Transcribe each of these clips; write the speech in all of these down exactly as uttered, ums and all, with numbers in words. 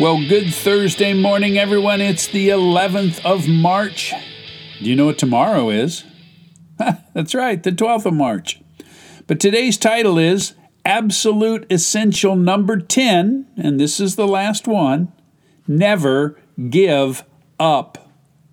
Well, good Thursday morning, everyone. It's the eleventh of March. Do you know what tomorrow is? That's right, the twelfth of March. But today's title is Absolute Essential Number ten, and this is the last one, Never Give Up.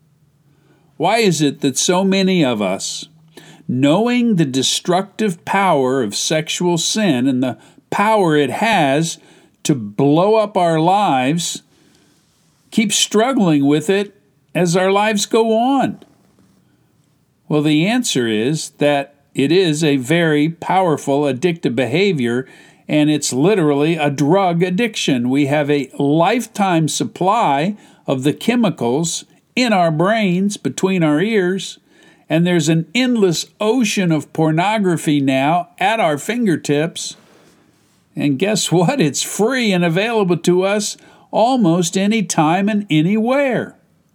Why is it that so many of us, knowing the destructive power of sexual sin and the power it has to blow up our lives, keep struggling with it as our lives go on? Well, the answer is that it is a very powerful addictive behavior, and it's literally a drug addiction. We have a lifetime supply of the chemicals in our brains, between our ears, and there's an endless ocean of pornography now at our fingertips. And guess what? It's free and available to us almost any time and anywhere.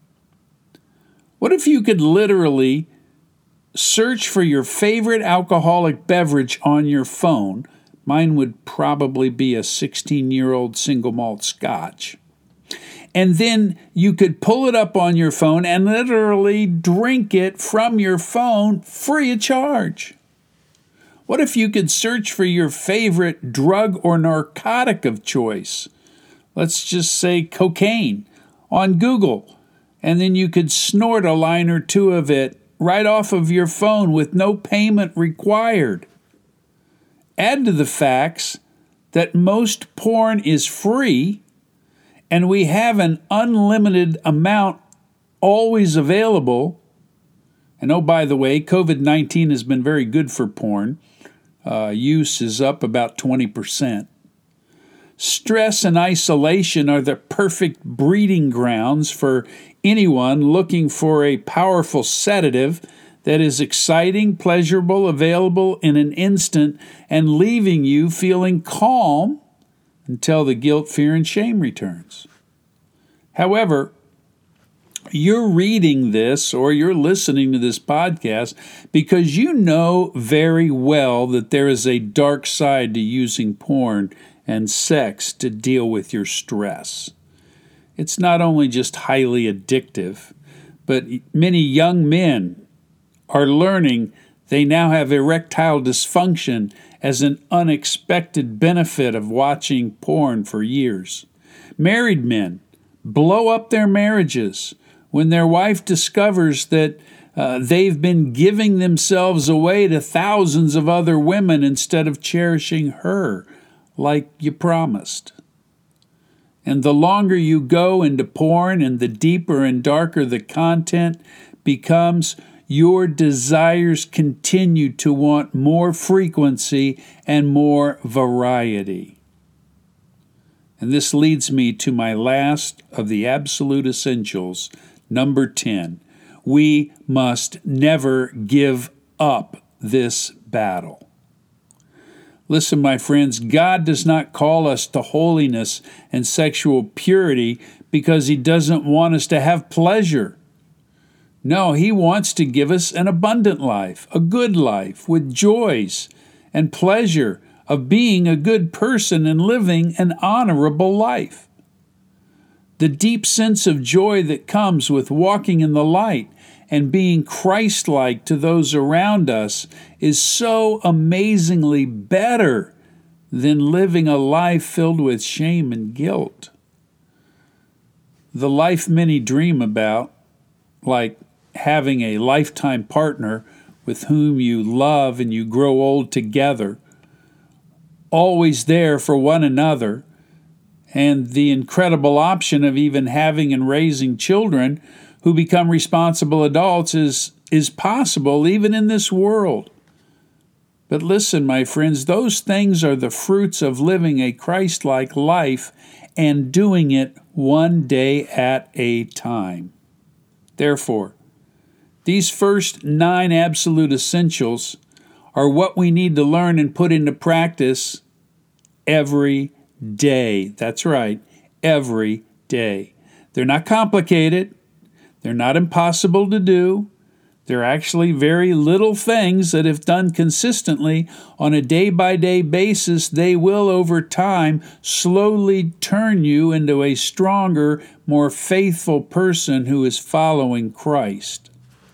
What if you could literally search for your favorite alcoholic beverage on your phone? Mine would probably be a sixteen-year-old single malt scotch. And then you could pull it up on your phone and literally drink it from your phone free of charge. What if you could search for your favorite drug or narcotic of choice? Let's just say cocaine on Google, and then you could snort a line or two of it right off of your phone with no payment required. Add to the facts that most porn is free, and we have an unlimited amount always available. And oh, by the way, covid nineteen has been very good for porn. Uh, use is up about twenty percent. Stress and isolation are the perfect breeding grounds for anyone looking for a powerful sedative that is exciting, pleasurable, available in an instant, and leaving you feeling calm until the guilt, fear, and shame returns. However, you're reading this or you're listening to this podcast because you know very well that there is a dark side to using porn and sex to deal with your stress. It's not only just highly addictive, but many young men are learning they now have erectile dysfunction as an unexpected benefit of watching porn for years. Married men blow up their marriages when their wife discovers that uh, they've been giving themselves away to thousands of other women instead of cherishing her like you promised. And the longer you go into porn and the deeper and darker the content becomes, your desires continue to want more frequency and more variety. And this leads me to my last of the absolute essentials, number ten. We must never give up this battle. Listen, my friends, God does not call us to holiness and sexual purity because He doesn't want us to have pleasure. No, He wants to give us an abundant life, a good life with joys and pleasure of being a good person and living an honorable life. The deep sense of joy that comes with walking in the light and being Christ-like to those around us is so amazingly better than living a life filled with shame and guilt. The life many dream about, like having a lifetime partner with whom you love and you grow old together, always there for one another, and the incredible option of even having and raising children who become responsible adults is, is possible even in this world. But listen, my friends, those things are the fruits of living a Christ-like life and doing it one day at a time. Therefore, these first nine absolute essentials are what we need to learn and put into practice every day. That's right, every day. They're not complicated. They're not impossible to do. They're actually very little things that, if done consistently on a day-by-day basis, they will over time slowly turn you into a stronger, more faithful person who is following Christ.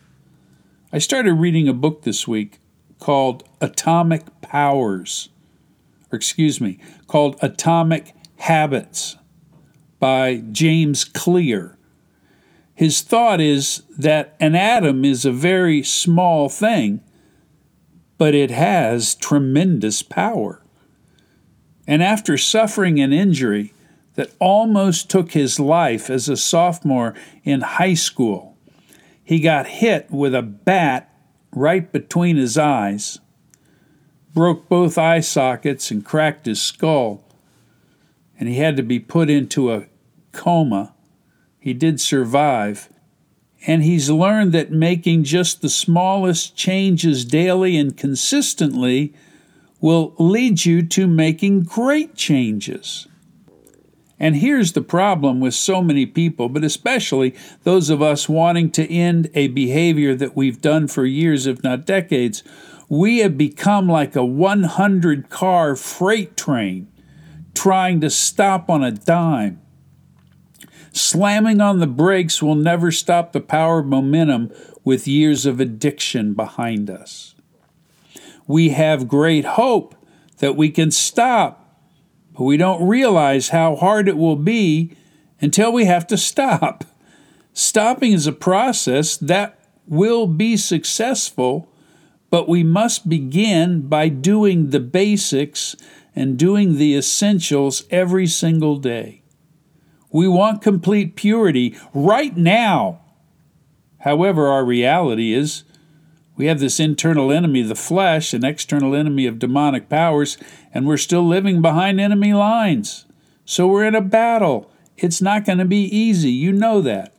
I started reading a book this week called Atomic Powers, or excuse me, called Atomic Habits by James Clear. His thought is that an atom is a very small thing, but it has tremendous power. And after suffering an injury that almost took his life as a sophomore in high school, he got hit with a bat right between his eyes, broke both eye sockets and cracked his skull, and he had to be put into a coma. He did survive, and he's learned that making just the smallest changes daily and consistently will lead you to making great changes. And here's the problem with so many people, but especially those of us wanting to end a behavior that we've done for years, if not decades. We have become like a one hundred car freight train trying to stop on a dime. Slamming on the brakes will never stop the power of momentum with years of addiction behind us. We have great hope that we can stop, but we don't realize how hard it will be until we have to stop. Stopping is a process that will be successful, but we must begin by doing the basics and doing the essentials every single day. We want complete purity right now. However, our reality is we have this internal enemy, the flesh, an external enemy of demonic powers, and we're still living behind enemy lines. So we're in a battle. It's not going to be easy. You know that.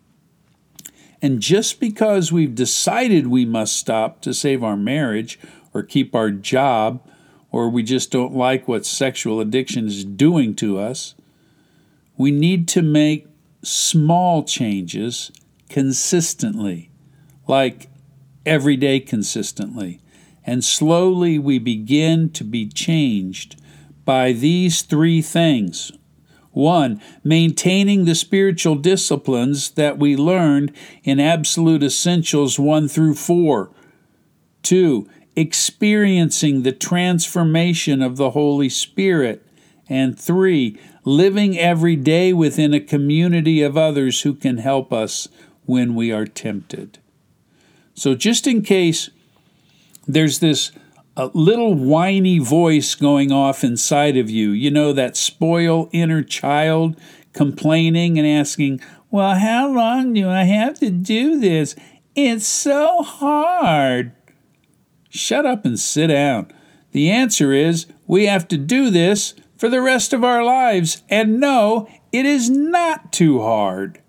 And just because we've decided we must stop to save our marriage or keep our job, or we just don't like what sexual addiction is doing to us, we need to make small changes consistently, like every day consistently. And slowly we begin to be changed by these three things. One, maintaining the spiritual disciplines that we learned in Absolute Essentials one through four. Two, experiencing the transformation of the Holy Spirit. And three, living every day within a community of others who can help us when we are tempted. So just in case there's this uh, little whiny voice going off inside of you, you know, that spoiled inner child complaining and asking, well, how long do I have to do this? It's so hard. Shut up and sit down. The answer is we have to do this for the rest of our lives. And no, it is not too hard.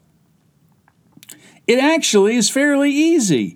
It actually is fairly easy.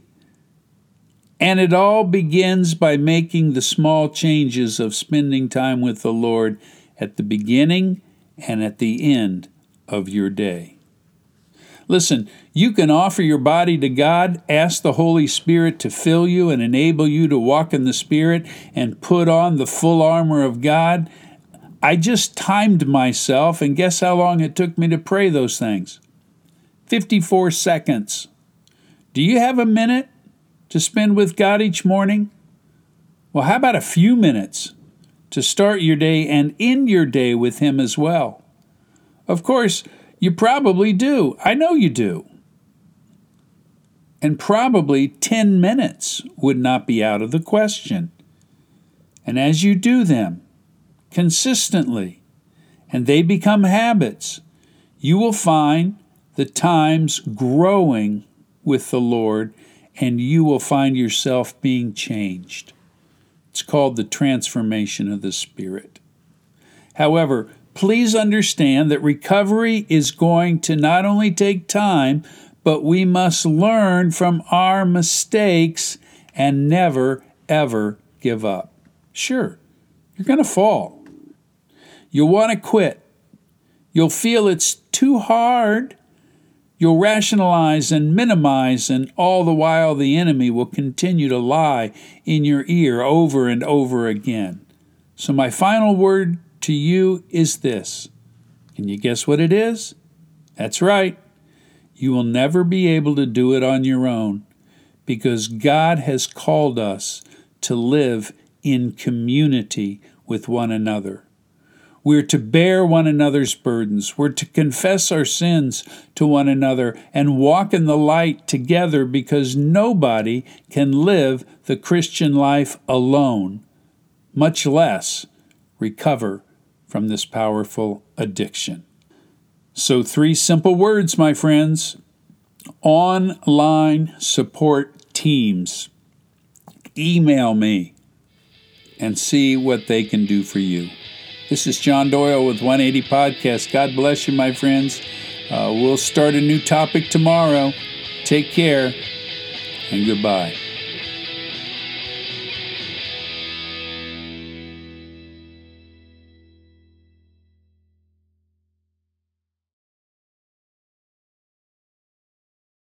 And it all begins by making the small changes of spending time with the Lord at the beginning and at the end of your day. Listen, you can offer your body to God, ask the Holy Spirit to fill you and enable you to walk in the Spirit and put on the full armor of God. I just timed myself, and guess how long it took me to pray those things? fifty-four seconds. Do you have a minute to spend with God each morning? Well, how about a few minutes to start your day and end your day with Him as well? Of course, you probably do. I know you do. And probably ten minutes would not be out of the question. And as you do them consistently, and they become habits, you will find the times growing with the Lord, and you will find yourself being changed. It's called the transformation of the Spirit. However, please understand that recovery is going to not only take time, but we must learn from our mistakes and never, ever give up. Sure, you're going to fall. You'll want to quit. You'll feel it's too hard. You'll rationalize and minimize, and all the while the enemy will continue to lie in your ear over and over again. So my final word to you is this. Can you guess what it is? That's right. You will never be able to do it on your own, because God has called us to live in community with one another. We're to bear one another's burdens. We're to confess our sins to one another and walk in the light together, because nobody can live the Christian life alone, much less recover from this powerful addiction. So three simple words, my friends. Online support teams. Email me and see what they can do for you. This is John Doyle with one eighty Podcast. God bless you, my friends. Uh, we'll start a new topic tomorrow. Take care and goodbye.